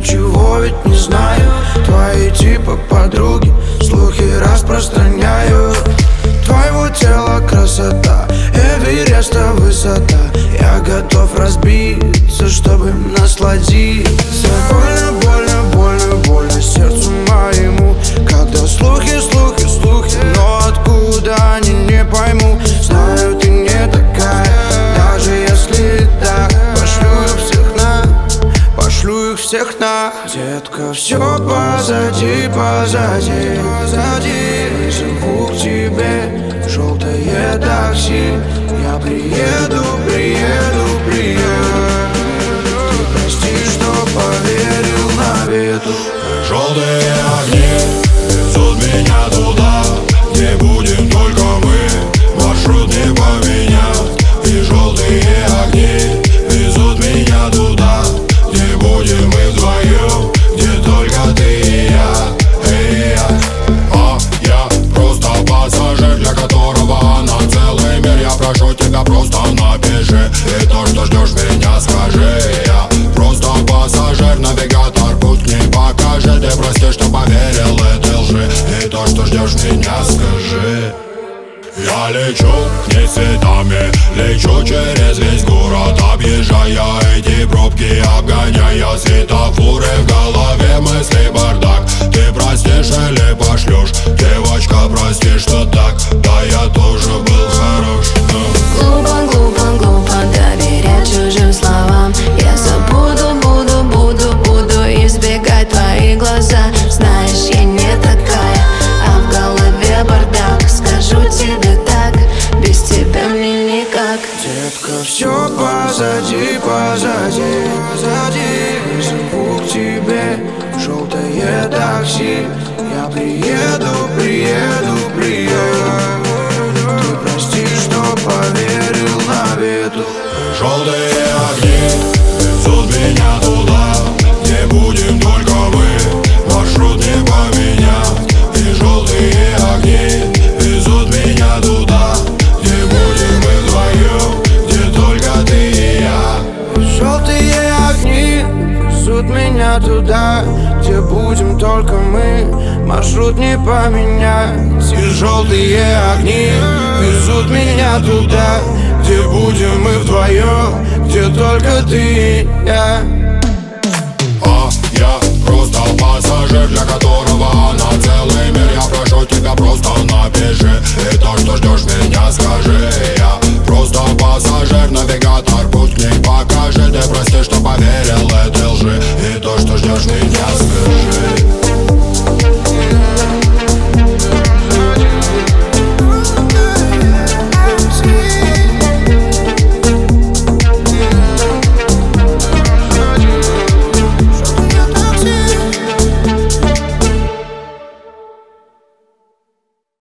ничего ведь не знаю. Твои типа подруги слухи распространяют. Твоего тела красота, Эвереста высота. Я готов разбиться, чтобы насладиться. Больно, больно, больно, больно сердцу моему, когда слухи, слухи, слухи, но откуда они, не пойму. Знаю, ты не такая, даже если так. Пошлю их всех на. Детка, все позади, позади, позади. Живу к тебе, желтое такси. Я приеду, приеду, приеду. Ты прости, что поверил навету. Желтые огни везут меня туда, где будем только мы, маршрут не поменять. И желтые огни везут меня туда, где будем мы вдвоем, где только ты и я, А я просто пассажир, для которого она целый мир. Я прошу тебя, просто напиши, и то, что ждешь меня, скажи. Я просто пассажир, навигатор путь не покажи. Ты прости, что поверил этой лжи, и то, что ждешь меня, скажи. Я лечу не цветами, лечу через весь город, объезжая эти пробки, обгоняя светофоры. В голове мысли бардак. Ты простишь или пошлешь? Девочка, прости, что так? Да я тоже был хорош. Глупо, глупо, глупо доверять чужим словам. Я забуду, буду избегать твои глаза. Знаешь, я не такая, а в голове бардак. Скажу тебе так, без тебя мне никак. Детка, все позади, позади, позади. Живу к тебе, желтое такси. Я приеду, приеду, приеду. Ты прости, что поверил навету. Желтые огни везут меня туда, где будем только мы, маршрут не поменять. И желтые огни везут меня туда, где будем мы вдвоем, где только ты и я. Желтые огни везут меня туда, где будем только мы, маршрут не поменять. И желтые огни везут меня туда, где будем мы вдвоем, где только ты и я. А я просто пассажир, для которого она целый мир. Я прошу тебя, просто напиши, и то, что ждешь меня, скажи.